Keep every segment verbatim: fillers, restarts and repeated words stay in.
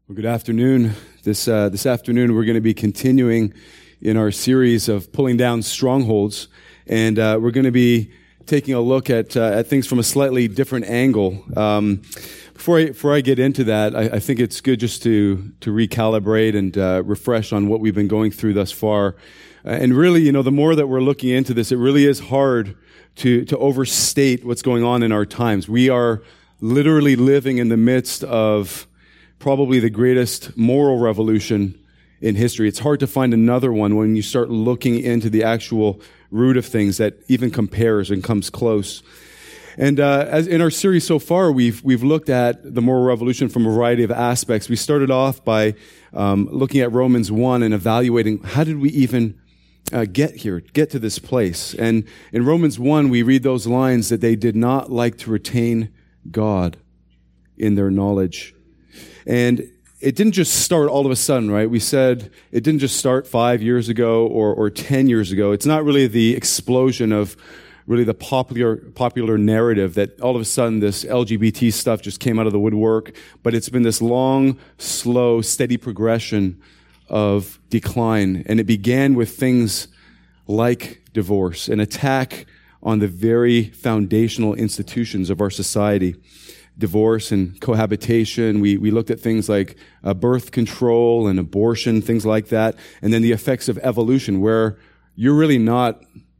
Well, good afternoon. This uh, this afternoon, we're going to be continuing in our series of pulling down strongholds, and uh, we're going to be taking a look at uh, at things from a slightly different angle. Um, before I before I get into that, I, I think it's good just to to recalibrate and uh, refresh on what we've been going through thus far. Uh, and really, you know, the more that we're looking into this, it really is hard to to overstate what's going on in our times. We are literally living in the midst of probably the greatest moral revolution in history. It's hard to find another one when you start looking into the actual root of things that even compares and comes close. And uh, as in our series so far, we've we've looked at the moral revolution from a variety of aspects. We started off by um, looking at Romans one and evaluating how did we even uh, get here, get to this place. And in Romans one, we read those lines that they did not like to retain God in their knowledge. And it didn't just start all of a sudden, right? We said it didn't just start five years ago or, or ten years ago. It's not really the explosion of really the popular popular narrative that all of a sudden this L G B T stuff just came out of the woodwork, but it's been this long, slow, steady progression of decline. And it began with things like divorce, an attack on the very foundational institutions of our society. Divorce and cohabitation. We we looked at things like uh, birth control and abortion, things like that. And then the effects of evolution, where you're really not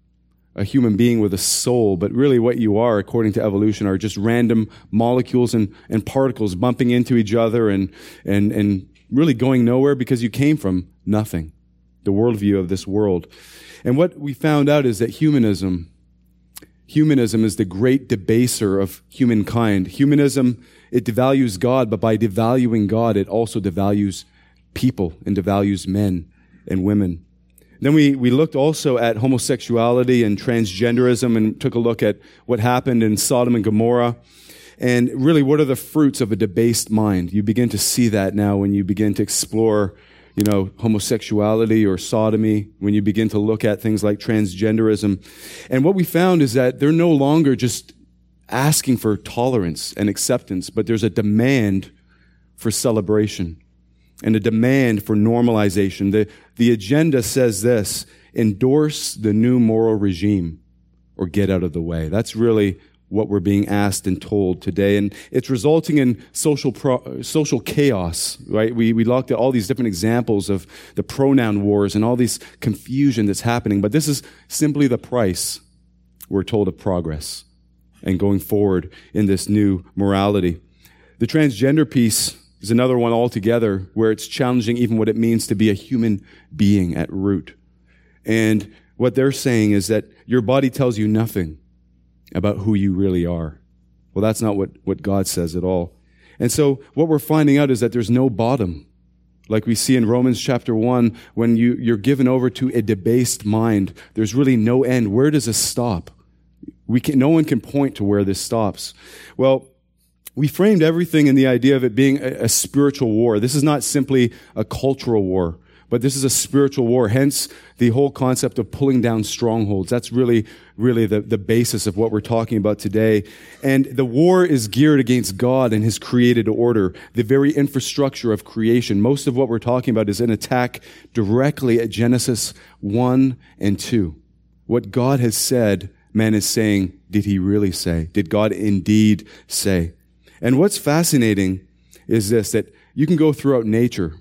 a human being with a soul, but really what you are, according to evolution, are just random molecules and, and particles bumping into each other and, and, and really going nowhere because you came from nothing, the worldview of this world. And what we found out is that humanism Humanism is the great debaser of humankind. Humanism, it devalues God, but by devaluing God, it also devalues people and devalues men and women. Then we, we looked also at homosexuality and transgenderism and took a look at what happened in Sodom and Gomorrah. And really, what are the fruits of a debased mind? You begin to see that now when you begin to explore you know, homosexuality or sodomy, when you begin to look at things like transgenderism. And what we found is that they're no longer just asking for tolerance and acceptance, but there's a demand for celebration and a demand for normalization. The, the agenda says this: endorse the new moral regime or get out of the way. That's really what we're being asked and told today. And it's resulting in social pro, social chaos, right? We we looked at all these different examples of the pronoun wars and all this confusion that's happening. But this is simply the price, we're told, of progress and going forward in this new morality. The transgender piece is another one altogether where it's challenging even what it means to be a human being at root. And what they're saying is that your body tells you nothing about who you really are. Well, that's not what, what God says at all. And so what we're finding out is that there's no bottom. Like we see in Romans chapter one, when you, you're given over to a debased mind, there's really no end. Where does this stop? We can, no one can point to where this stops. Well, we framed everything in the idea of it being a, a spiritual war. This is not simply a cultural war, but this is a spiritual war. Hence, the whole concept of pulling down strongholds. That's really, really the, the basis of what we're talking about today. And the war is geared against God and His created order, the very infrastructure of creation. Most of what we're talking about is an attack directly at Genesis one and two. What God has said, man is saying, did He really say? Did God indeed say? And what's fascinating is this, that you can go throughout nature,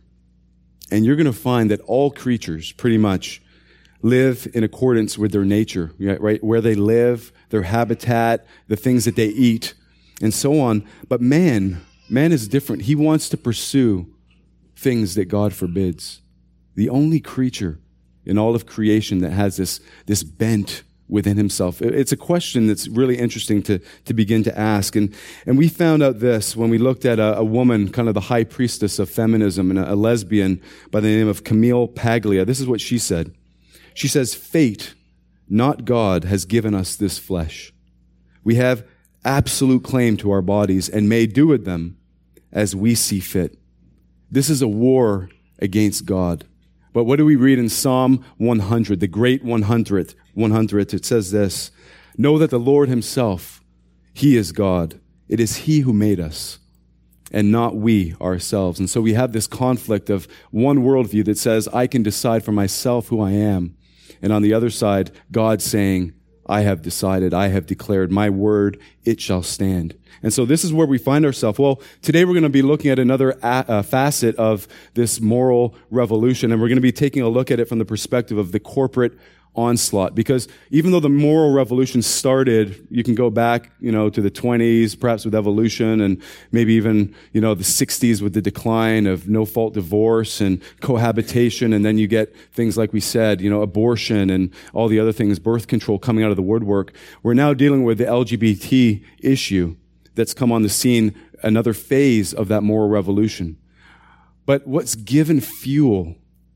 and you're going to find that all creatures pretty much live in accordance with their nature, right? Where they live, their habitat, the things that they eat, and so on. But man, man is different. He wants to pursue things that God forbids. The only creature in all of creation that has this, this bent within himself. It's a question that's really interesting to, to begin to ask. And, and we found out this when we looked at a, a woman, kind of the high priestess of feminism, and a, a lesbian by the name of Camille Paglia. This is what she said. She says, "Fate, not God, has given us this flesh. We have absolute claim to our bodies and may do with them as we see fit. This is a war against God." But what do we read in Psalm one hundred, the great one hundredth? one hundred, it says this: "Know that the Lord Himself, He is God. It is He who made us, and not we ourselves. And so we have this conflict of one worldview that says, I can decide for myself who I am. And on the other side, God saying, I have decided, I have declared, my word, it shall stand. And so this is where we find ourselves. Well, today we're going to be looking at another a- uh, facet of this moral revolution, and we're going to be taking a look at it from the perspective of the corporate onslaught. Because even though the moral revolution started, you can go back, you know, to the twenties, perhaps with evolution, and maybe even, you know, the sixties with the decline of no-fault divorce and cohabitation, and then you get things like we said, you know, abortion and all the other things, birth control coming out of the woodwork. We're now dealing with the L G B T issue that's come on the scene, another phase of that moral revolution. But what's given fuel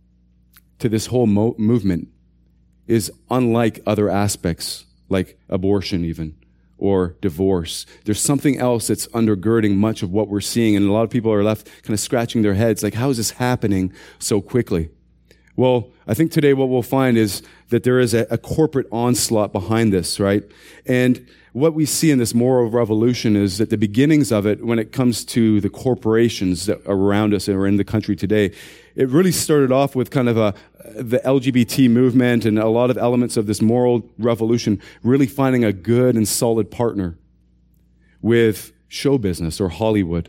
to this whole mo- movement is unlike other aspects, like abortion even, or divorce. There's something else that's undergirding much of what we're seeing, and a lot of people are left kind of scratching their heads, like, how is this happening so quickly? Well, I think today what we'll find is that there is a, a corporate onslaught behind this, right? And what we see in this moral revolution is that the beginnings of it, when it comes to the corporations that are around us and are in the country today, it really started off with kind of a the L G B T movement and a lot of elements of this moral revolution really finding a good and solid partner with show business or Hollywood.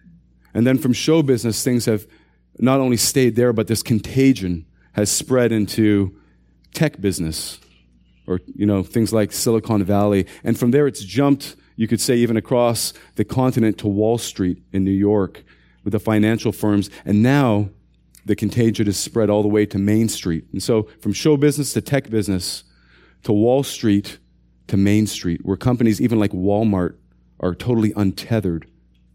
And then from show business, things have not only stayed there, but this contagion has spread into tech business, or, you know, things like Silicon Valley. And from there, it's jumped, you could say, even across the continent to Wall Street in New York with the financial firms. And now the contagion is spread all the way to Main Street. And so from show business to tech business to Wall Street to Main Street, where companies even like Walmart are totally untethered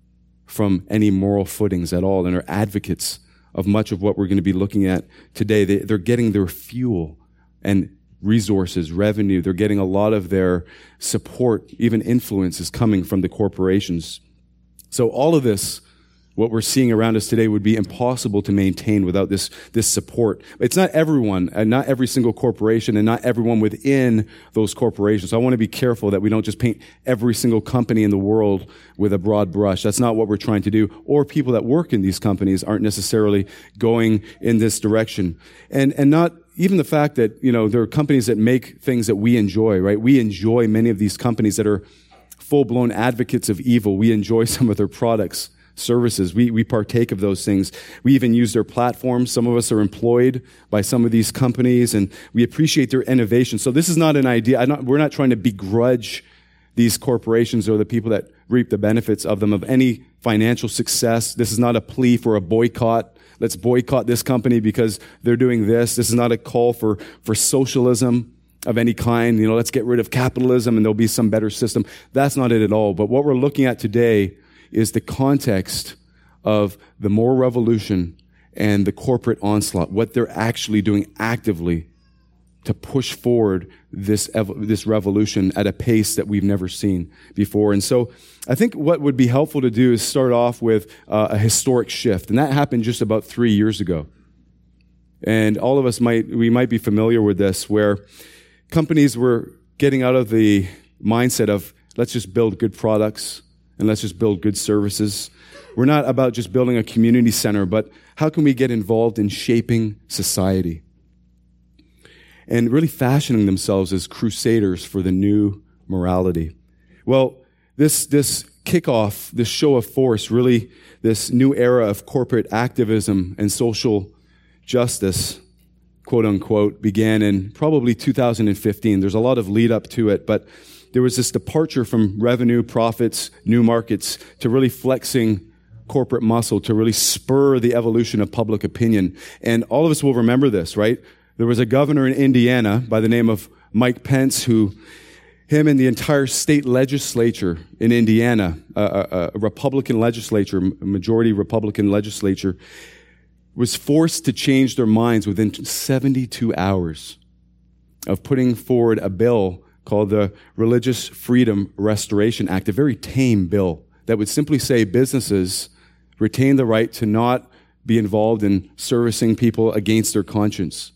from any moral footings at all and are advocates of much of what we're going to be looking at today. They, they're getting their fuel and resources, revenue. They're getting a lot of their support, even influence, is coming from the corporations. So all of this, what we're seeing around us today, would be impossible to maintain without this, this support. It's not everyone, and not every single corporation, and not everyone within those corporations. So I want to be careful that we don't just paint every single company in the world with a broad brush. That's not what we're trying to do. Or people that work in these companies aren't necessarily going in this direction. And, and not even the fact that, you know, there are companies that make things that we enjoy, right? We enjoy many of these companies that are full-blown advocates of evil. We enjoy some of their products, services. We we partake of those things. We even use their platforms. Some of us are employed by some of these companies, and we appreciate their innovation. So this is not an idea. I'm not, we're not trying to begrudge these corporations or the people that reap the benefits of them of any financial success. This is not a plea for a boycott. Let's boycott this company because they're doing this. This is not a call for, for socialism of any kind. You know, let's get rid of capitalism and there'll be some better system. That's not it at all. But what we're looking at today is the context of the moral revolution and the corporate onslaught, what they're actually doing actively to push forward this ev- this revolution at a pace that we've never seen before. And so I think what would be helpful to do is start off with uh, a historic shift. And that happened just about three years ago. And all of us might, we might be familiar with this, where companies were getting out of the mindset of, let's just build good products and let's just build good services. We're not about just building a community center, but how can we get involved in shaping society and really fashioning themselves as crusaders for the new morality? Well, this this kickoff, this show of force, really this new era of corporate activism and social justice, quote unquote, began in probably two thousand fifteen. There's a lot of lead up to it, but there was this departure from revenue, profits, new markets, to really flexing corporate muscle, to really spur the evolution of public opinion. And all of us will remember this, right? There was a governor in Indiana by the name of Mike Pence, who, him and the entire state legislature in Indiana, a, a, a Republican legislature, a majority Republican legislature, was forced to change their minds within seventy-two hours of putting forward a bill called the Religious Freedom Restoration Act, a very tame bill that would simply say businesses retain the right to not be involved in servicing people against their conscience.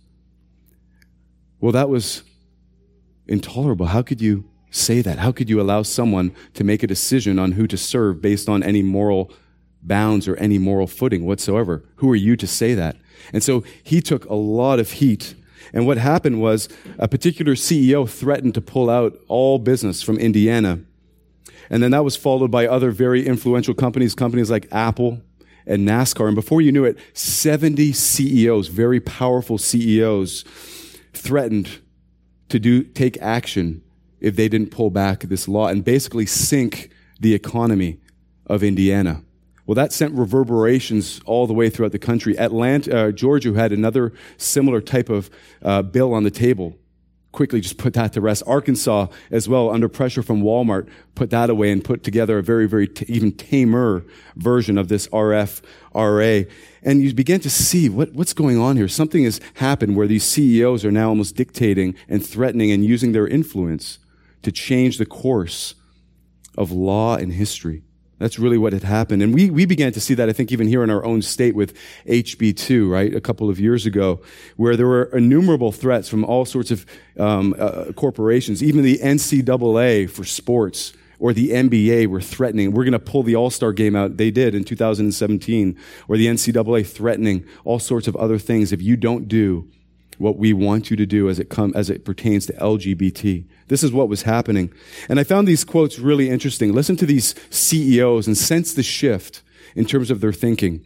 Well, that was intolerable. How could you say that? How could you allow someone to make a decision on who to serve based on any moral bounds or any moral footing whatsoever. Who are you to say that? And so he took a lot of heat. And what happened was a particular C E O threatened to pull out all business from Indiana. And then that was followed by other very influential companies, companies like Apple and NASCAR. And before you knew it, seventy C E Os, very powerful C E Os, threatened to do take action if they didn't pull back this law and basically sink the economy of Indiana. Well, that sent reverberations all the way throughout the country. Atlanta, uh, Georgia had another similar type of uh, bill on the table. Quickly just put that to rest. Arkansas as well, under pressure from Walmart, put that away and put together a very, very t- even tamer version of this R F R A. And you begin to see what, what's going on here. Something has happened where these C E Os are now almost dictating and threatening and using their influence to change the course of law and history. That's really what had happened. And we, we began to see that, I think, even here in our own state with H B two, right, a couple of years ago, where there were innumerable threats from all sorts of um, uh, corporations. Even the N C double A for sports or the N B A were threatening. We're going to pull the All-Star game out. They did in two thousand seventeen. Or the N C double A threatening all sorts of other things if you don't do what we want you to do as it come, as it pertains to L G B T. This is what was happening. And I found these quotes really interesting. Listen to these C E Os and sense the shift in terms of their thinking.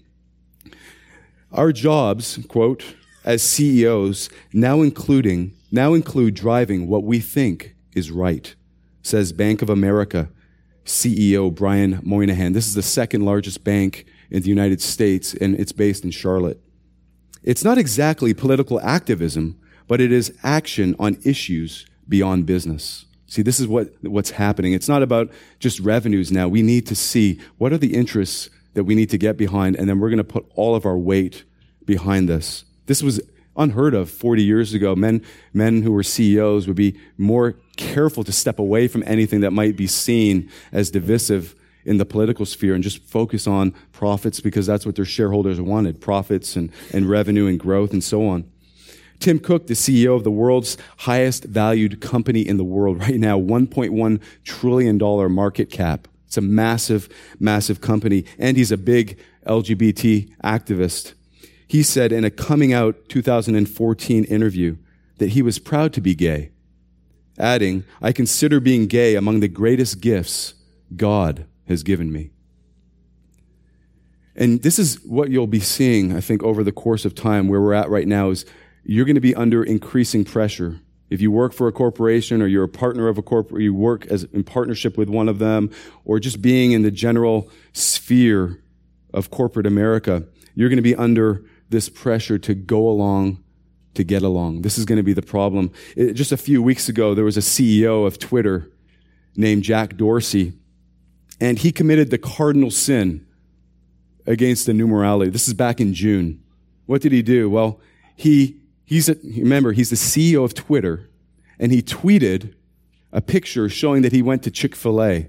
Our jobs, quote, as C E Os, now including, now include driving what we think is right, says Bank of America C E O Brian Moynihan. This is the second largest bank in the United States, and it's based in Charlotte. It's not exactly political activism, but it is action on issues beyond business. See, this is what, what's happening. It's not about just revenues now. We need to see what are the interests that we need to get behind, and then we're going to put all of our weight behind this. This was unheard of forty years ago. Men, men who were C E Os would be more careful to step away from anything that might be seen as divisive in the political sphere and just focus on profits because that's what their shareholders wanted, profits and, and revenue and growth and so on. Tim Cook, the C E O of the world's highest valued company in the world right now, one point one trillion dollars market cap. It's a massive, massive company, and he's a big L G B T activist. He said in a coming out two thousand fourteen interview that he was proud to be gay, adding, "I consider being gay among the greatest gifts God has given me." And this is what you'll be seeing, I think, over the course of time. Where we're at right now is you're going to be under increasing pressure. If you work for a corporation or you're a partner of a corporate, you work as in partnership with one of them, or just being in the general sphere of corporate America, you're going to be under this pressure to go along, to get along. This is going to be the problem. It, just a few weeks ago, there was a C E O of Twitter named Jack Dorsey, and he committed the cardinal sin against the numerality. This is back in June. What did he do? Well, he he's a, remember, he's the C E O of Twitter, and he tweeted a picture showing that he went to Chick-fil-A.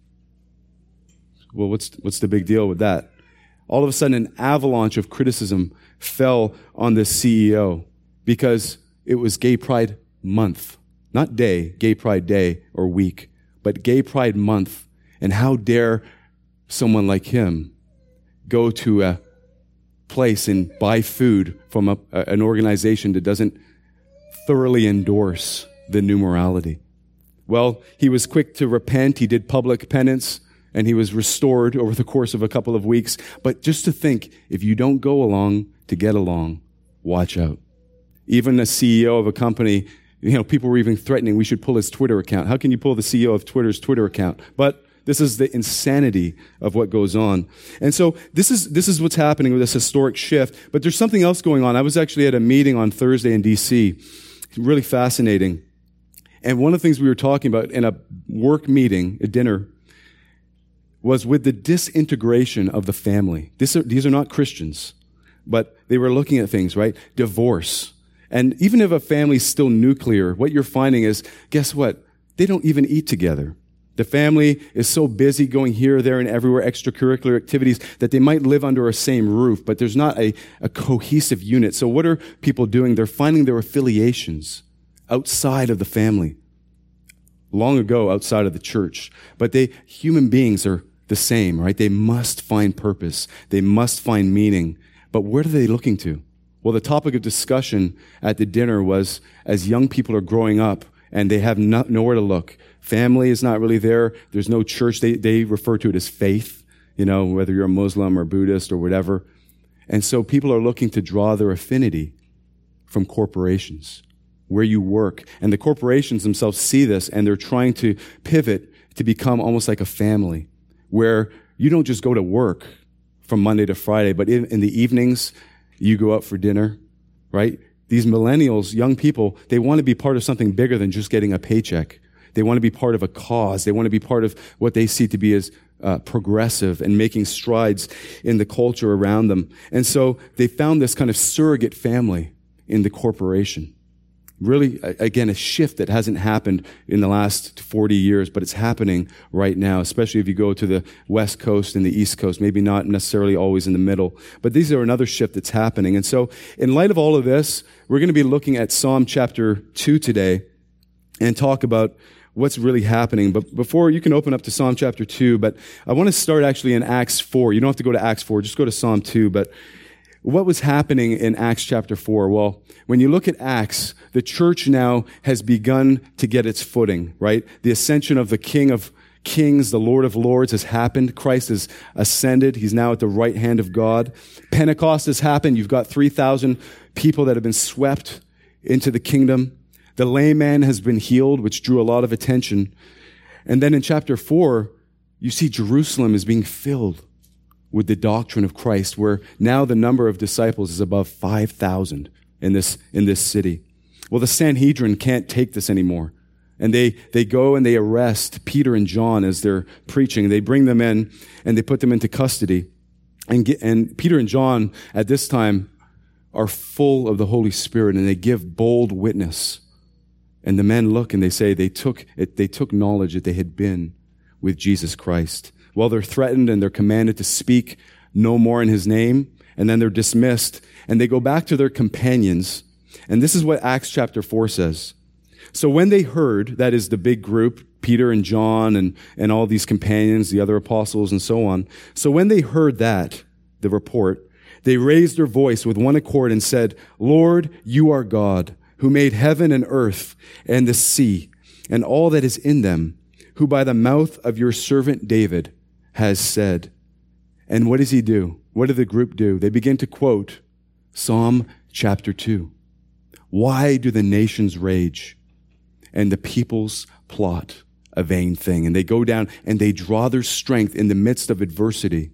Well, what's what's the big deal with that? All of a sudden, an avalanche of criticism fell on this C E O because it was Gay Pride Month. Not day, Gay Pride Day or week, but Gay Pride Month. And how dare someone like him go to a place and buy food from a, an organization that doesn't thoroughly endorse the numerality? Well, he was quick to repent. He did public penance, and he was restored over the course of a couple of weeks. But just to think, if you don't go along to get along, watch out. Even a C E O of a company, you know, people were even threatening we should pull his Twitter account. How can you pull the C E O of Twitter's Twitter account? But this is the insanity of what goes on. And so this is this is what's happening with this historic shift. But there's something else going on. I was actually at a meeting on Thursday in D C Really fascinating. And one of the things we were talking about in a work meeting, a dinner, was with the disintegration of the family. This are, these are not Christians, but they were looking at things, right? Divorce. And even if a family's still nuclear, what you're finding is, guess what? They don't even eat together. The family is so busy going here, there, and everywhere, extracurricular activities, that they might live under a same roof, but there's not a, a cohesive unit. So what are people doing? They're finding their affiliations outside of the family. Long ago, outside of the church. But they, human beings are the same, right? They must find purpose. They must find meaning. But where are they looking to? Well, the topic of discussion at the dinner was, as young people are growing up and they have no, nowhere to look, family is not really there. There's no church. They, they refer to it as faith, you know, whether you're a Muslim or Buddhist or whatever. And so people are looking to draw their affinity from corporations, where you work. And the corporations themselves see this, and they're trying to pivot to become almost like a family, where you don't just go to work from Monday to Friday, but in, in the evenings, you go out for dinner, right? These millennials, young people, they want to be part of something bigger than just getting a paycheck. They want to be part of a cause. They want to be part of what they see to be as uh, progressive and making strides in the culture around them. And so they found this kind of surrogate family in the corporation. Really, again, a shift that hasn't happened in the last forty years, but it's happening right now, especially if you go to the West Coast and the East Coast, maybe not necessarily always in the middle. But these are another shift that's happening. And so in light of all of this, we're going to be looking at Psalm chapter two today and talk about what's really happening. But before, you can open up to Psalm chapter two, but I want to start actually in Acts four. You don't have to go to Acts four, just go to Psalm two. But what was happening in Acts chapter four? Well, when you look at Acts, the church now has begun to get its footing, right? The ascension of the King of Kings, the Lord of Lords has happened. Christ has ascended. He's now at the right hand of God. Pentecost has happened. You've got three thousand people that have been swept into the kingdom. The lame man has been healed, which drew a lot of attention. And then in chapter four, you see Jerusalem is being filled with the doctrine of Christ, where now the number of disciples is above five thousand in this, in this city. Well, the Sanhedrin can't take this anymore. And they, they go and they arrest Peter and John as they're preaching. They bring them in and they put them into custody. And, get, and Peter and John at this time are full of the Holy Spirit, and they give bold witness. And the men look and they say they took it, they took knowledge that they had been with Jesus Christ. Well, they're threatened and they're commanded to speak no more in his name, and then they're dismissed, and they go back to their companions. And this is what Acts chapter four says. So when they heard, that is the big group, Peter and John and, and all these companions, the other apostles and so on. So when they heard that, the report, they raised their voice with one accord and said, "Lord, you are God, who made heaven and earth and the sea and all that is in them, who by the mouth of your servant David has said." And what does he do? What did the group do? They begin to quote Psalm chapter two. "Why do the nations rage and the peoples plot a vain thing?" And they go down and they draw their strength in the midst of adversity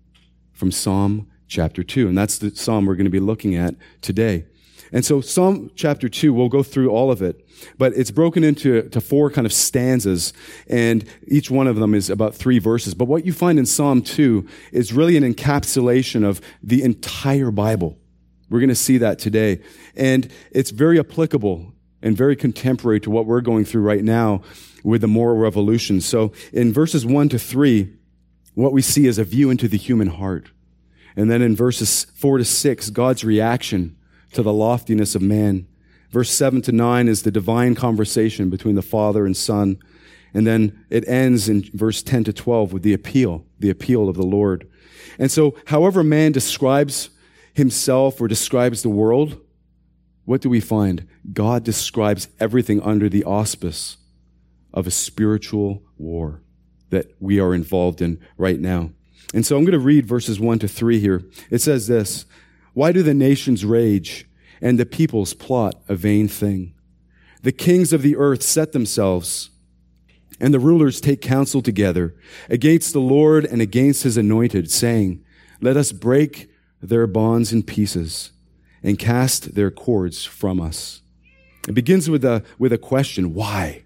from Psalm chapter two. And that's the psalm we're going to be looking at today. And so Psalm chapter two, we'll go through all of it, but it's broken into to four kind of stanzas, and each one of them is about three verses. But what you find in Psalm two is really an encapsulation of the entire Bible. We're going to see that today. And it's very applicable and very contemporary to what we're going through right now with the moral revolution. So in verses one to three, what we see is a view into the human heart. And then in verses four to six, God's reaction to the loftiness of man. Verse seven to nine is the divine conversation between the Father and Son. And then it ends in verse ten to twelve with the appeal, the appeal of the Lord. And so however man describes himself or describes the world, what do we find? God describes everything under the auspice of a spiritual war that we are involved in right now. And so I'm going to read verses one to three here. It says this: "Why do the nations rage and the peoples plot a vain thing? The kings of the earth set themselves, and the rulers take counsel together against the Lord and against his anointed, saying, let us break their bonds in pieces and cast their cords from us." It begins with a, with a question, why?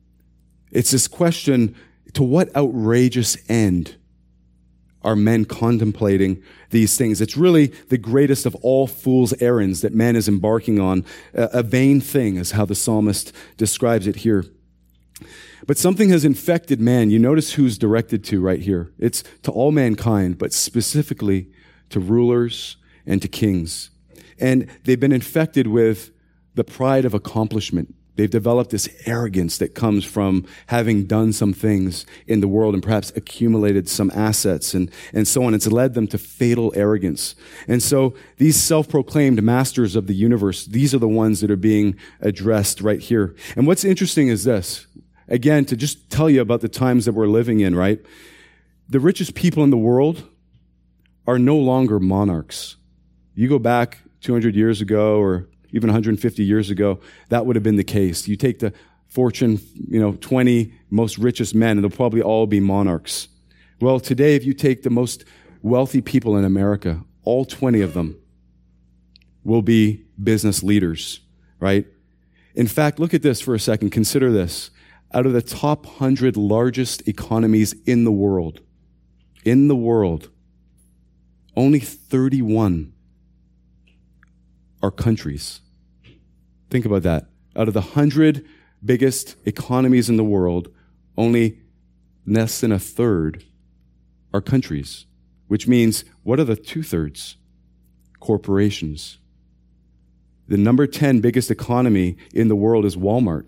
It's this question, to what outrageous end are men contemplating these things? It's really the greatest of all fool's errands that man is embarking on. A, a vain thing is how the psalmist describes it here. But something has infected man. You notice who's directed to right here. It's to all mankind, but specifically to rulers and to kings. And they've been infected with the pride of accomplishment. They've developed this arrogance that comes from having done some things in the world and perhaps accumulated some assets and, and so on. It's led them to fatal arrogance. And so these self-proclaimed masters of the universe, these are the ones that are being addressed right here. And what's interesting is this, again, to just tell you about the times that we're living in, right? The richest people in the world are no longer monarchs. You go back two hundred years ago or even one hundred fifty years ago, that would have been the case. You take the Fortune, you know, twenty most richest men, and they'll probably all be monarchs. Well, today, if you take the most wealthy people in America, all twenty of them will be business leaders, right? In fact, look at this for a second. Consider this. Out of the top one hundred largest economies in the world, in the world, only thirty-one are countries. Think about that. Out of the hundred biggest economies in the world, only less than a third are countries, which means what are the two-thirds? Corporations. The number ten biggest economy in the world is Walmart.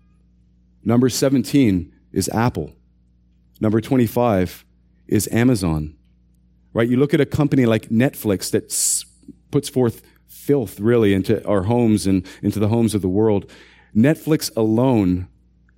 Number seventeen is Apple. Number twenty-five is Amazon. Right? You look at a company like Netflix that s- puts forth filth really into our homes and into the homes of the world. Netflix alone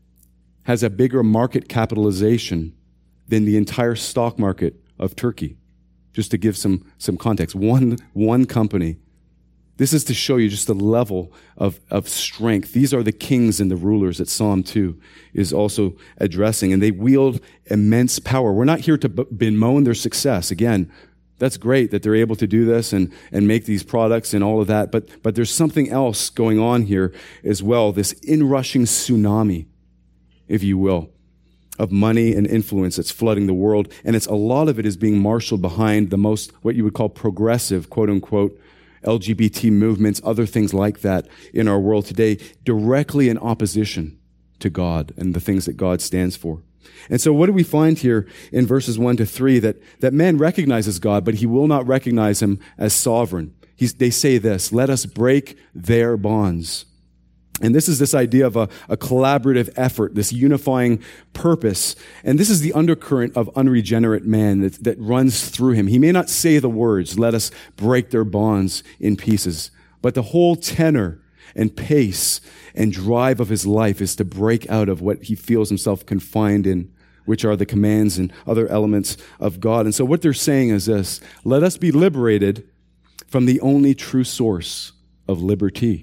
has a bigger market capitalization than the entire stock market of Turkey. Just to give some, some context. One, one company. This is to show you just the level of, of strength. These are the kings and the rulers that Psalm two is also addressing, and they wield immense power. We're not here to b- bemoan their success. Again, that's great that they're able to do this and, and make these products and all of that, but, but there's something else going on here as well, this inrushing tsunami, if you will, of money and influence that's flooding the world, and it's a lot of it is being marshaled behind the most, what you would call progressive, quote-unquote, L G B T movements, other things like that in our world today, directly in opposition to God and the things that God stands for. And so what do we find here in verses one to three? That, that man recognizes God, but he will not recognize him as sovereign. He's, they say this, let us break their bonds. And this is this idea of a, a collaborative effort, this unifying purpose. And this is the undercurrent of unregenerate man that, that runs through him. He may not say the words, let us break their bonds in pieces, but the whole tenor and pace and drive of his life is to break out of what he feels himself confined in, which are the commands and other elements of God. And so what they're saying is this, let us be liberated from the only true source of liberty.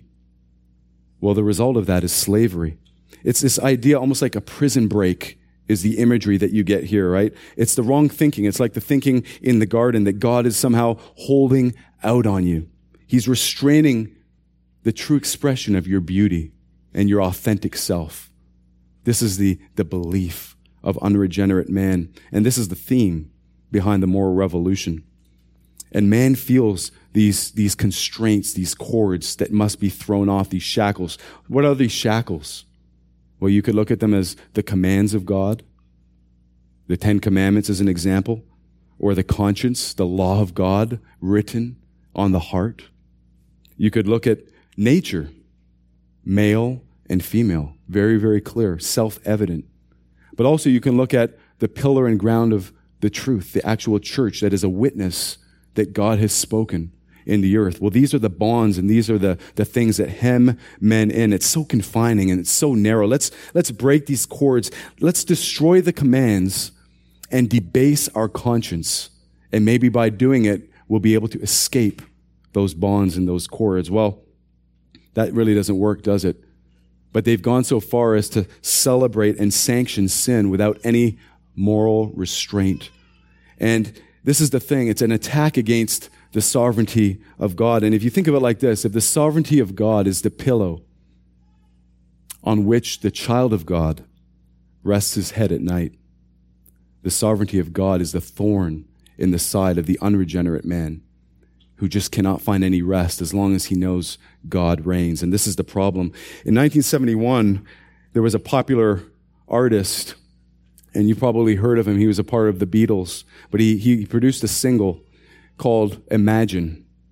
Well, the result of that is slavery. It's this idea, almost like a prison break is the imagery that you get here, right? It's the wrong thinking. It's like the thinking in the garden that God is somehow holding out on you. He's restraining the true expression of your beauty and your authentic self. This is the, the belief of unregenerate man. And this is the theme behind the moral revolution. And man feels these, these constraints, these cords that must be thrown off, these shackles. What are these shackles? Well, you could look at them as the commands of God, the Ten Commandments as an example, or the conscience, the law of God written on the heart. You could look at nature, male and female, very, very clear, self-evident. But also you can look at the pillar and ground of the truth, the actual church that is a witness that God has spoken in the earth. Well, these are the bonds and these are the, the things that hem men in. It's so confining and it's so narrow. Let's, let's break these cords. Let's destroy the commands and debase our conscience. And maybe by doing it, we'll be able to escape those bonds and those cords. Well, that really doesn't work, does it? But they've gone so far as to celebrate and sanction sin without any moral restraint. And this is the thing. It's an attack against the sovereignty of God. And if you think of it like this, if the sovereignty of God is the pillow on which the child of God rests his head at night, the sovereignty of God is the thorn in the side of the unregenerate man who just cannot find any rest as long as he knows God reigns. And this is the problem. In nineteen seventy-one, there was a popular artist, and you probably heard of him. He was a part of the Beatles, but he, he produced a single called Imagine.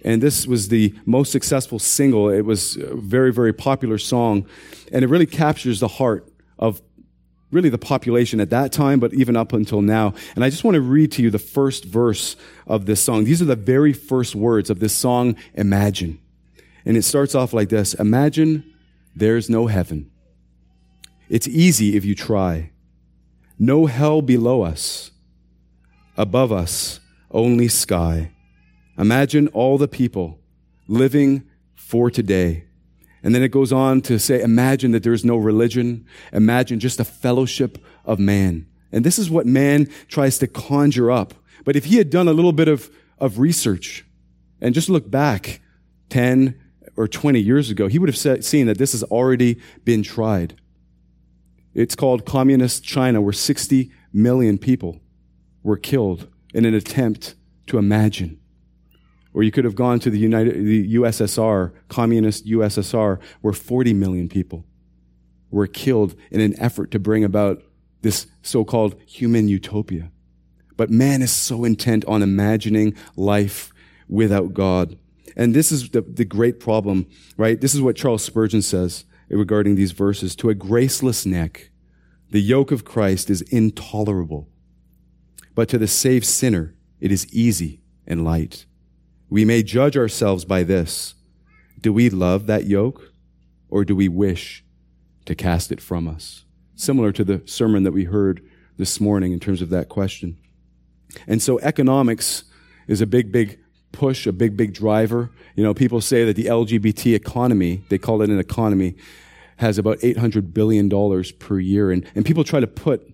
And this was the most successful single. It was a very, very popular song. And it really captures the heart of really the population at that time, but even up until now. And I just want to read to you the first verse of this song. These are the very first words of this song, Imagine. And it starts off like this: imagine there's no heaven. It's easy if you try. No hell below us. Above us, only sky. Imagine all the people living for today. And then it goes on to say, imagine that there is no religion. Imagine just a fellowship of man. And this is what man tries to conjure up. But if he had done a little bit of, of research and just looked back ten or twenty years ago, he would have said, seen that this has already been tried. It's called Communist China, where sixty million people were killed in an attempt to imagine. Or you could have gone to the United, the U S S R, communist U S S R, where forty million people were killed in an effort to bring about this so-called human utopia. But man is so intent on imagining life without God. And this is the, the great problem, right? This is what Charles Spurgeon says regarding these verses. To a graceless neck, the yoke of Christ is intolerable. But to the saved sinner, it is easy and light. We may judge ourselves by this. Do we love that yoke, or do we wish to cast it from us? Similar to the sermon that we heard this morning in terms of that question. And so economics is a big, big push, a big, big driver. You know, people say that the L G B T economy, they call it an economy, has about eight hundred billion dollars per year. And, and people try to put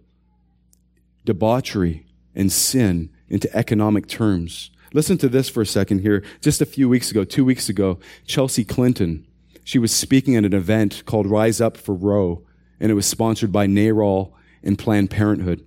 debauchery and sin into economic terms. Listen to this for a second here. Just a few weeks ago, two weeks ago, Chelsea Clinton, she was speaking at an event called Rise Up for Roe, and it was sponsored by NARAL and Planned Parenthood.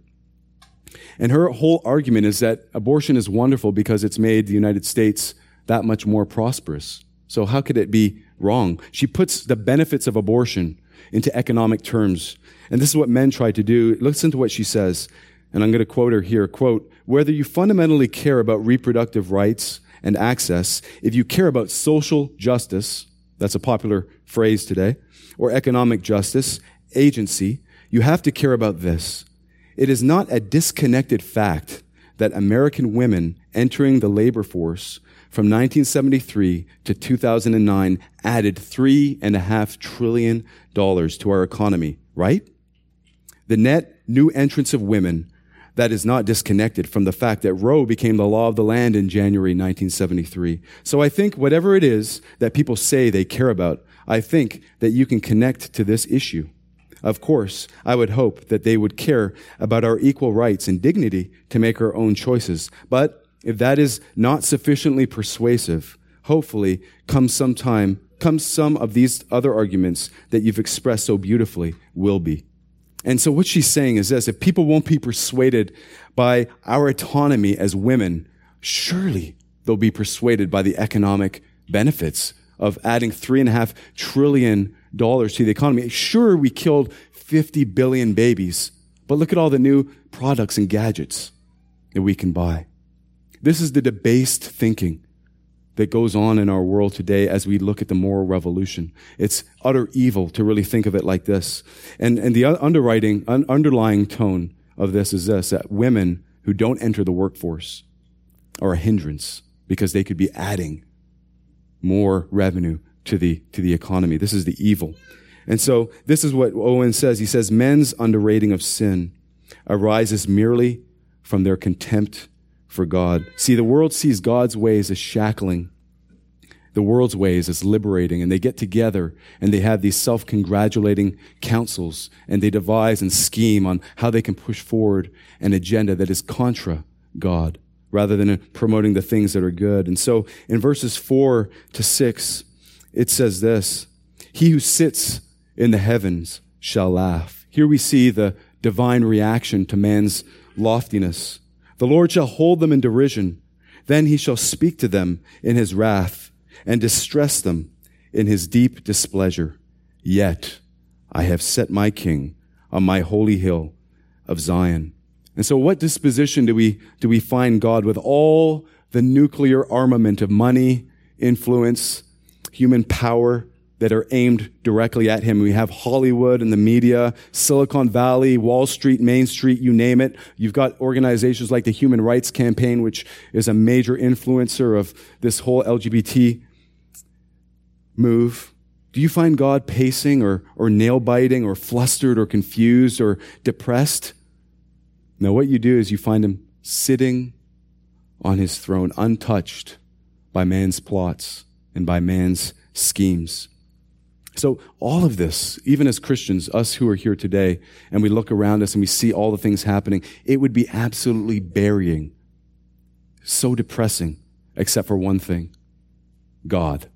And her whole argument is that abortion is wonderful because it's made the United States that much more prosperous. So how could it be wrong? She puts the benefits of abortion into economic terms. And this is what men try to do. Listen to what she says. And I'm going to quote her here, quote, whether you fundamentally care about reproductive rights and access, if you care about social justice, that's a popular phrase today, or economic justice, agency, you have to care about this. It is not a disconnected fact that American women entering the labor force from nineteen seventy-three to two thousand nine added three and a half trillion dollars to our economy, right? The net new entrance of women, that is not disconnected from the fact that Roe became the law of the land in January nineteen seventy-three. So I think whatever it is that people say they care about, I think that you can connect to this issue. Of course, I would hope that they would care about our equal rights and dignity to make our own choices. But if that is not sufficiently persuasive, hopefully come some time, come some of these other arguments that you've expressed so beautifully will be. And so what she's saying is this: if people won't be persuaded by our autonomy as women, surely they'll be persuaded by the economic benefits of adding three and a half trillion dollars to the economy. Sure, we killed fifty billion babies, but look at all the new products and gadgets that we can buy. This is the debased thinking that goes on in our world today as we look at the moral revolution. It's utter evil to really think of it like this. And, and the underwriting, un, underlying tone of this is this, that women who don't enter the workforce are a hindrance because they could be adding more revenue to the, to the economy. This is the evil. And so this is what Owen says. He says, men's underrating of sin arises merely from their contempt for God. See, the world sees God's ways as shackling, the world's ways as liberating, and they get together and they have these self-congratulating councils and they devise and scheme on how they can push forward an agenda that is contra God rather than promoting the things that are good. And so in verses four to six, it says this: he who sits in the heavens shall laugh. Here we see the divine reaction to man's loftiness. The Lord shall hold them in derision. Then he shall speak to them in his wrath and distress them in his deep displeasure. Yet I have set my king on my holy hill of Zion. And so what disposition do we, do we find God with all the nuclear armament of money influence, human power that are aimed directly at him. We have Hollywood and the media, Silicon Valley, Wall Street, Main Street, you name it. You've got organizations like the Human Rights Campaign, which is a major influencer of this whole L G B T move. Do you find God pacing or, or nail-biting or flustered or confused or depressed? No, what you do is you find him sitting on his throne, untouched by man's plots and by man's schemes. So all of this, even as Christians, us who are here today, and we look around us and we see all the things happening, it would be absolutely burying, so depressing, except for one thing: God.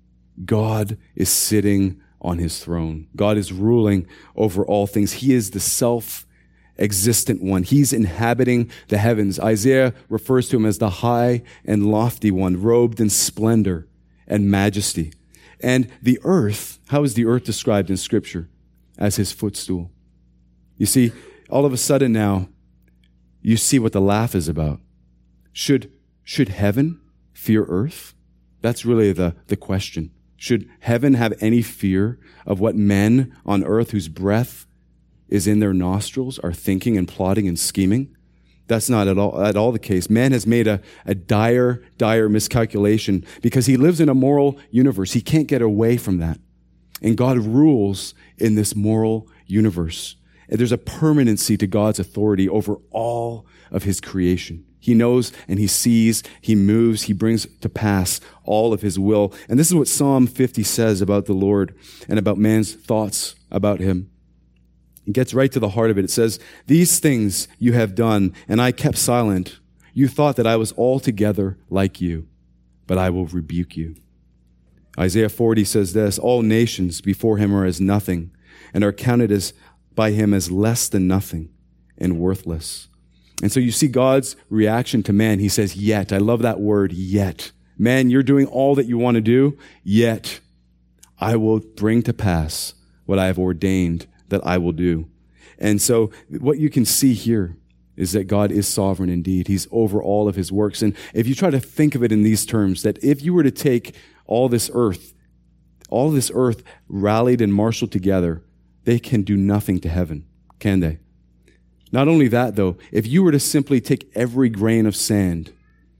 God is sitting on his throne. God is ruling over all things. He is the self-existent one. He's inhabiting the heavens. Isaiah refers to him as the high and lofty one, robed in splendor and majesty. And the earth, how is the earth described in Scripture? As his footstool. You see, all of a sudden now, you see what the laugh is about. Should, should heaven fear earth? That's really the, the question. Should heaven have any fear of what men on earth whose breath is in their nostrils are thinking and plotting and scheming? That's not at all, at all the case. Man has made a, a dire, dire miscalculation because he lives in a moral universe. He can't get away from that. And God rules in this moral universe. And there's a permanency to God's authority over all of his creation. He knows and he sees, he moves, he brings to pass all of his will. And this is what Psalm fifty says about the Lord and about man's thoughts about him. It gets right to the heart of it. It says, "These things you have done, and I kept silent. You thought that I was altogether like you, but I will rebuke you." Isaiah forty says this, "All nations before him are as nothing, and are counted as by him as less than nothing and worthless." And so you see God's reaction to man. He says, yet. I love that word, yet. Man, you're doing all that you want to do, yet I will bring to pass what I have ordained that I will do. And so what you can see here is that God is sovereign indeed. He's over all of his works. And if you try to think of it in these terms, that if you were to take all this earth, all this earth rallied and marshaled together, they can do nothing to heaven, can they? Not only that, though, if you were to simply take every grain of sand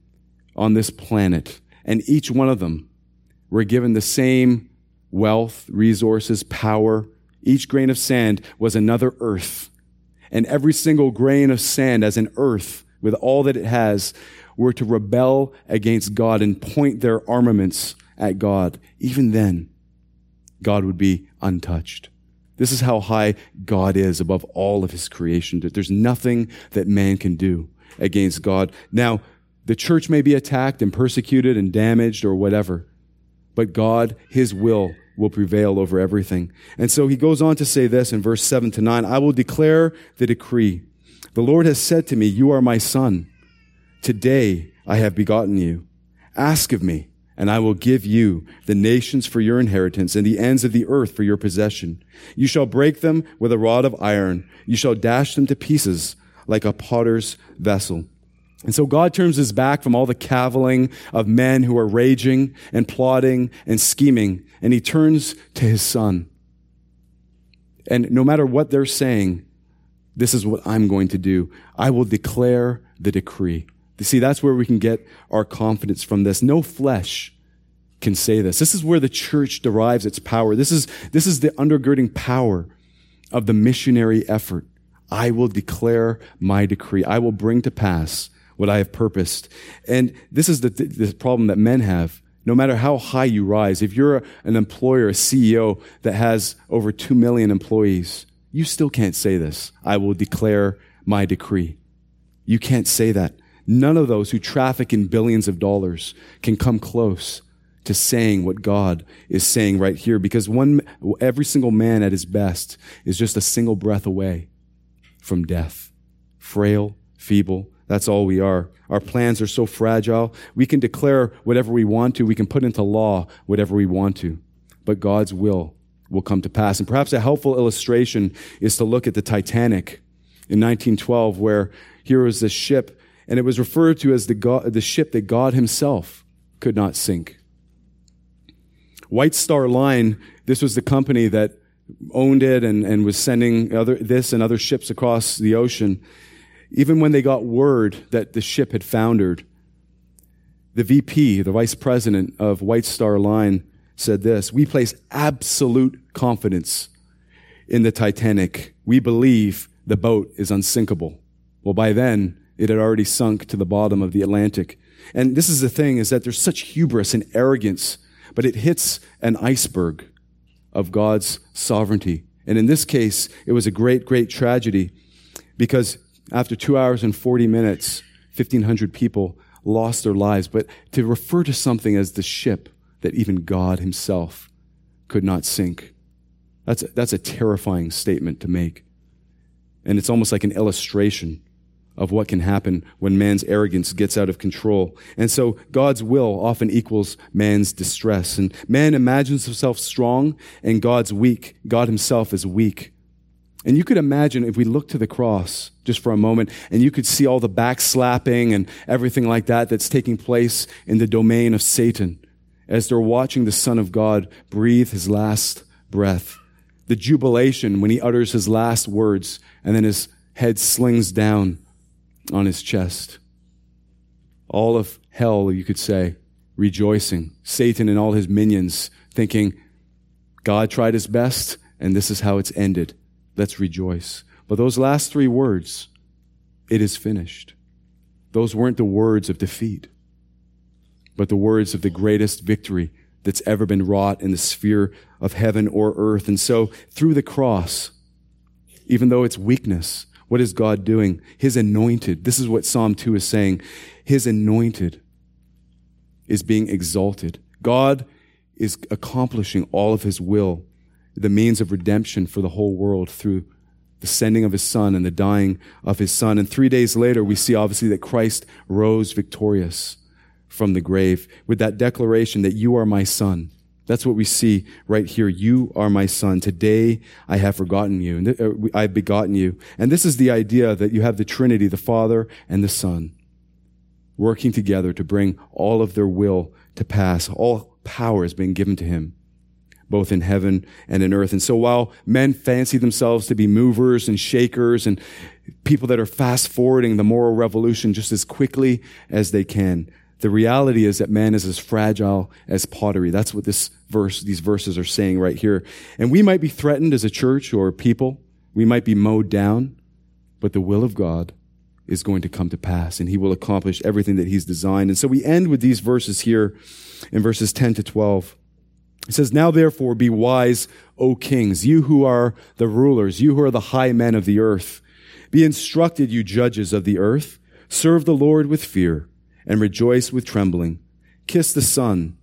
on this planet, and each one of them were given the same wealth, resources, power, each grain of sand was another earth. And every single grain of sand as an earth, with all that it has, were to rebel against God and point their armaments at God. Even then, God would be untouched. This is how high God is above all of his creation. There's nothing that man can do against God. Now, the church may be attacked and persecuted and damaged or whatever, but God, his will, will prevail over everything. And so he goes on to say this in verse seven to nine, "I will declare the decree. The Lord has said to me, you are my son. Today I have begotten you. Ask of me, and I will give you the nations for your inheritance and the ends of the earth for your possession. You shall break them with a rod of iron. You shall dash them to pieces like a potter's vessel." And so God turns his back from all the cavilling of men who are raging and plotting and scheming, and he turns to his son. And no matter what they're saying, this is what I'm going to do. I will declare the decree. You see, that's where we can get our confidence from this. No flesh can say this. This is where the church derives its power. This is, this is the undergirding power of the missionary effort. I will declare my decree. I will bring to pass what I have purposed. And this is the, the problem that men have. No matter how high you rise, if you're an employer, a C E O that has over two million employees, you still can't say this. I will declare my decree. You can't say that. None of those who traffic in billions of dollars can come close to saying what God is saying right here, because one, every single man at his best is just a single breath away from death. Frail, feeble, that's all we are. Our plans are so fragile. We can declare whatever we want to. We can put into law whatever we want to. But God's will will come to pass. And perhaps a helpful illustration is to look at the Titanic in nineteen twelve, where here was this ship, and it was referred to as the, God, the ship that God himself could not sink. White Star Line, this was the company that owned it and, and was sending other this and other ships across the ocean. Even when they got word that the ship had foundered, the V P, the vice president of White Star Line, said this: "We place absolute confidence in the Titanic. We believe the boat is unsinkable." Well, by then, it had already sunk to the bottom of the Atlantic. And this is the thing, is that there's such hubris and arrogance, but it hits an iceberg of God's sovereignty. And in this case, it was a great, great tragedy, because after two hours and forty minutes, fifteen hundred people lost their lives. But to refer to something as the ship that even God himself could not sink, that's a, that's a terrifying statement to make. And it's almost like an illustration of what can happen when man's arrogance gets out of control. And so God's will often equals man's distress. And man imagines himself strong, and God's weak. God himself is weak. And you could imagine, if we look to the cross just for a moment, and you could see all the backslapping and everything like that that's taking place in the domain of Satan as they're watching the Son of God breathe his last breath. The jubilation when he utters his last words, and then his head slings down on his chest. All of hell, you could say, rejoicing. Satan and all his minions thinking, God tried his best, and this is how it's ended. Let's rejoice. But those last three words, "it is finished," those weren't the words of defeat, but the words of the greatest victory that's ever been wrought in the sphere of heaven or earth. And so through the cross, even though it's weakness, what is God doing? His anointed, this is what Psalm two is saying, his anointed is being exalted. God is accomplishing all of his will, the means of redemption for the whole world through the sending of his Son and the dying of his Son. And three days later, we see obviously that Christ rose victorious from the grave with that declaration that you are my Son. That's what we see right here. You are my Son. Today I have forgotten you. And th- I have begotten you. And this is the idea that you have the Trinity, the Father and the Son, working together to bring all of their will to pass. All power is being given to him, both in heaven and in earth. And so while men fancy themselves to be movers and shakers and people that are fast forwarding the moral revolution just as quickly as they can, the reality is that man is as fragile as pottery. That's what this verse, these verses are saying right here. And we might be threatened as a church or people. We might be mowed down, but the will of God is going to come to pass, and he will accomplish everything that he's designed. And so we end with these verses here in verses ten to twelve. It says, "Now therefore be wise, O kings, you who are the rulers, you who are the high men of the earth. Be instructed, you judges of the earth. Serve the Lord with fear, and rejoice with trembling. Kiss the Son,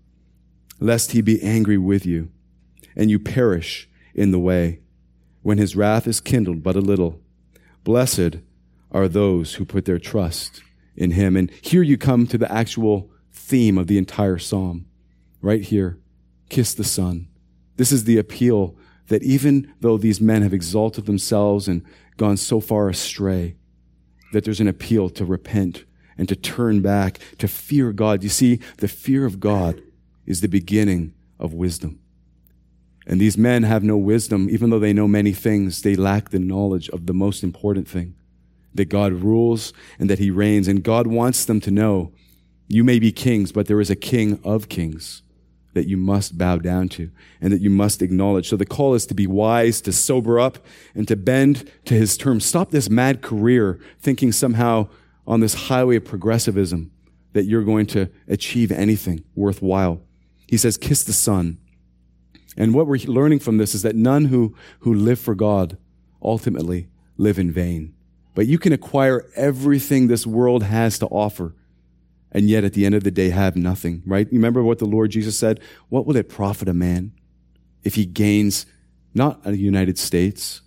lest he be angry with you, and you perish in the way, when his wrath is kindled but a little. Blessed are those who put their trust in him." And here you come to the actual theme of the entire psalm. Right here, kiss the Son. This is the appeal that even though these men have exalted themselves and gone so far astray, that there's an appeal to repent and to turn back, to fear God. You see, the fear of God is the beginning of wisdom. And these men have no wisdom. Even though they know many things, they lack the knowledge of the most important thing, that God rules and that he reigns. And God wants them to know, you may be kings, but there is a King of kings that you must bow down to and that you must acknowledge. So the call is to be wise, to sober up, and to bend to his terms. Stop this mad career thinking somehow on this highway of progressivism that you're going to achieve anything worthwhile. He says, kiss the Son. And what we're learning from this is that none who, who live for God ultimately live in vain. But you can acquire everything this world has to offer, and yet at the end of the day have nothing, right? Remember what the Lord Jesus said? What will it profit a man if he gains not the United States,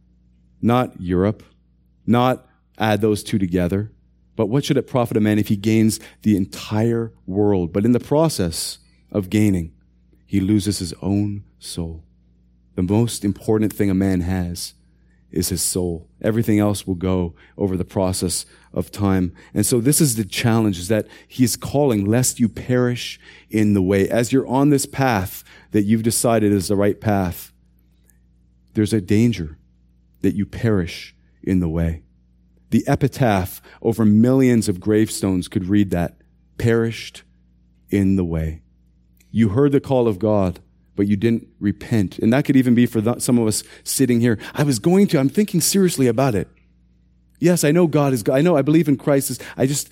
not Europe, not add those two together, but what should it profit a man if he gains the entire world? But in the process of gaining, he loses his own soul. The most important thing a man has is his soul. Everything else will go over the process of time. And so this is the challenge, is that he's calling lest you perish in the way. As you're on this path that you've decided is the right path, there's a danger that you perish in the way. The epitaph over millions of gravestones could read that, perished in the way. You heard the call of God, but you didn't repent. And that could even be for the, some of us sitting here. I was going to, I'm thinking seriously about it. Yes, I know God is God. I know I believe in Christ. I just,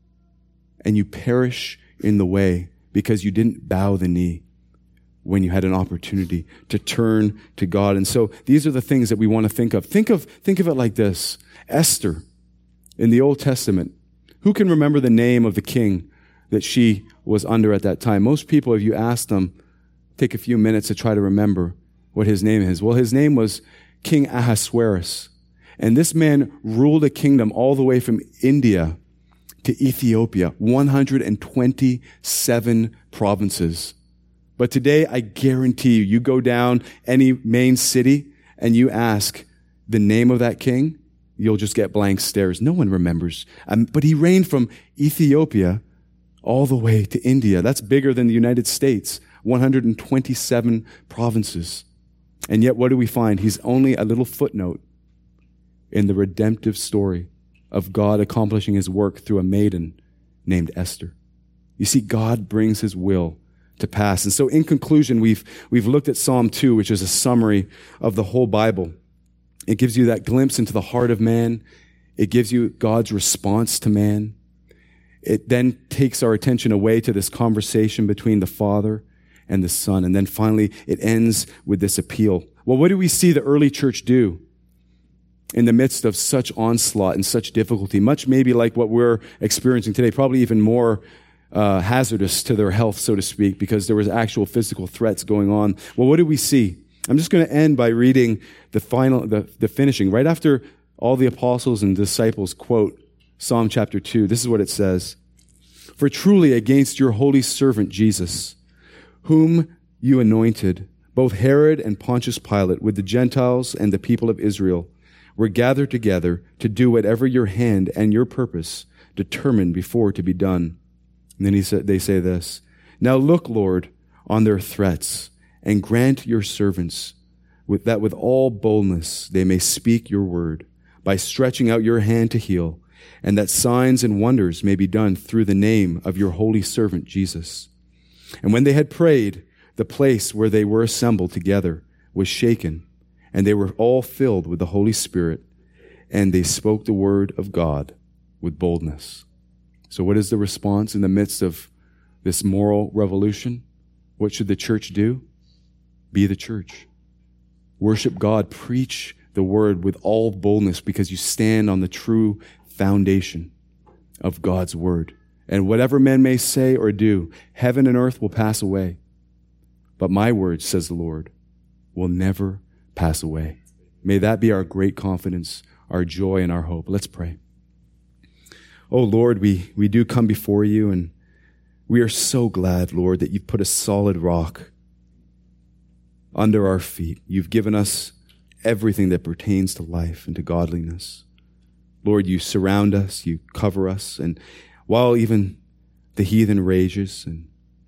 and you perish in the way because you didn't bow the knee when you had an opportunity to turn to God. And so these are the things that we want to think of. Think of, think of it like this. Esther in the Old Testament. Who can remember the name of the king that she was under at that time? Most people, if you ask them, take a few minutes to try to remember what his name is. Well, his name was King Ahasuerus. And this man ruled a kingdom all the way from India to Ethiopia, one hundred twenty-seven provinces. But today, I guarantee you, you go down any main city and you ask the name of that king, you'll just get blank stares. No one remembers. Um, but he reigned from Ethiopia all the way to India. That's bigger than the United States, one hundred twenty-seven provinces. And yet, what do we find? He's only a little footnote in the redemptive story of God accomplishing his work through a maiden named Esther. You see, God brings his will to pass. And so in conclusion, we've, we've looked at Psalm two, which is a summary of the whole Bible. It gives you that glimpse into the heart of man. It gives you God's response to man. It then takes our attention away to this conversation between the Father and the Son. And then finally, it ends with this appeal. Well, what do we see the early church do in the midst of such onslaught and such difficulty? Much maybe like what we're experiencing today, probably even more uh, hazardous to their health, so to speak, because there was actual physical threats going on. Well, what do we see? I'm just going to end by reading the final, the, the finishing. Right after all the apostles and disciples quote Psalm chapter two, this is what it says. For truly against your holy servant Jesus, whom you anointed, both Herod and Pontius Pilate with the Gentiles and the people of Israel were gathered together to do whatever your hand and your purpose determined before to be done. And then he said, they say this, now look, Lord, on their threats and grant your servants with that with all boldness they may speak your word by stretching out your hand to heal, and that signs and wonders may be done through the name of your holy servant Jesus. And when they had prayed, the place where they were assembled together was shaken, and they were all filled with the Holy Spirit, and they spoke the word of God with boldness. So what is the response in the midst of this moral revolution? What should the church do? Be the church. Worship God. Preach the word with all boldness because you stand on the true foundation of God's word. And whatever men may say or do, heaven and earth will pass away. But my word, says the Lord, will never pass away. May that be our great confidence, our joy, and our hope. Let's pray. Oh, Lord, we, we do come before you, and we are so glad, Lord, that you've put a solid rock under our feet. You've given us everything that pertains to life and to godliness. Lord, you surround us, you cover us, and while even the heathen rages and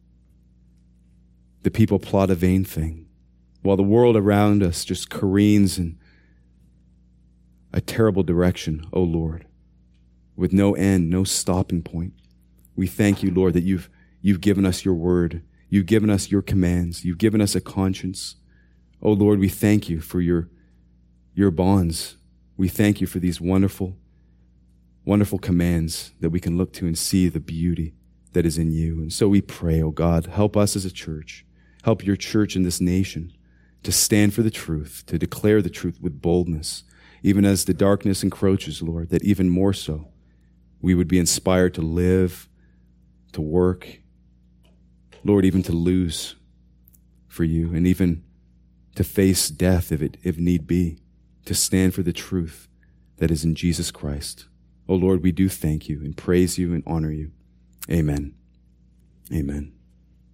the people plot a vain thing, while the world around us just careens in a terrible direction, oh Lord, with no end, no stopping point, we thank you, Lord, that you've you've given us your word. You've given us your commands. You've given us a conscience. Oh Lord, we thank you for your, your bonds. We thank you for these wonderful, wonderful commands that we can look to and see the beauty that is in you. And so we pray, oh God, help us as a church. Help your church in this nation to stand for the truth, to declare the truth with boldness, even as the darkness encroaches, Lord, that even more so we would be inspired to live, to work, Lord, even to lose for you, and even to face death if it if need be, to stand for the truth that is in Jesus Christ. Oh Lord, we do thank you and praise you and honor you. Amen. Amen.